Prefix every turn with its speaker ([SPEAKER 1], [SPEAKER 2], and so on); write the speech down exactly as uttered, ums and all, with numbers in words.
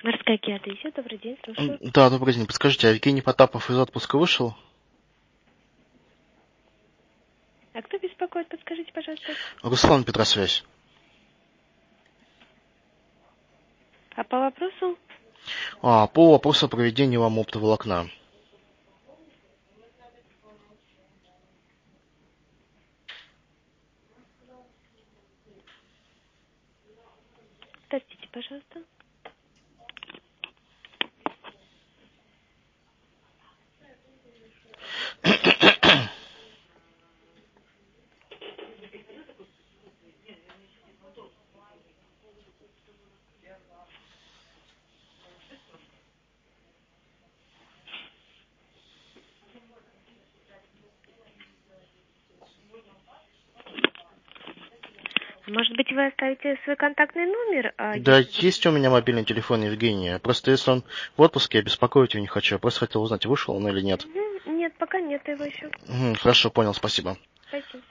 [SPEAKER 1] Морская геодезия, добрый день, слушаю.
[SPEAKER 2] Да, добрый день. Подскажите, а Евгений Потапов из отпуска вышел?
[SPEAKER 1] А кто беспокоит, подскажите, пожалуйста.
[SPEAKER 2] Руслан, Петросвязь.
[SPEAKER 1] А по вопросу?
[SPEAKER 2] А, по вопросу о проведении вам оптоволокна.
[SPEAKER 1] Подождите, пожалуйста. Может быть, вы оставите свой контактный номер? А
[SPEAKER 2] Да,
[SPEAKER 1] если...
[SPEAKER 2] есть у меня мобильный телефон Евгения. Просто если он в отпуске, я беспокоить его не хочу. Я просто хотел узнать, вышел он или нет.
[SPEAKER 1] Угу. Нет, пока нет его еще.
[SPEAKER 2] Угу, хорошо, понял, спасибо.
[SPEAKER 1] Спасибо.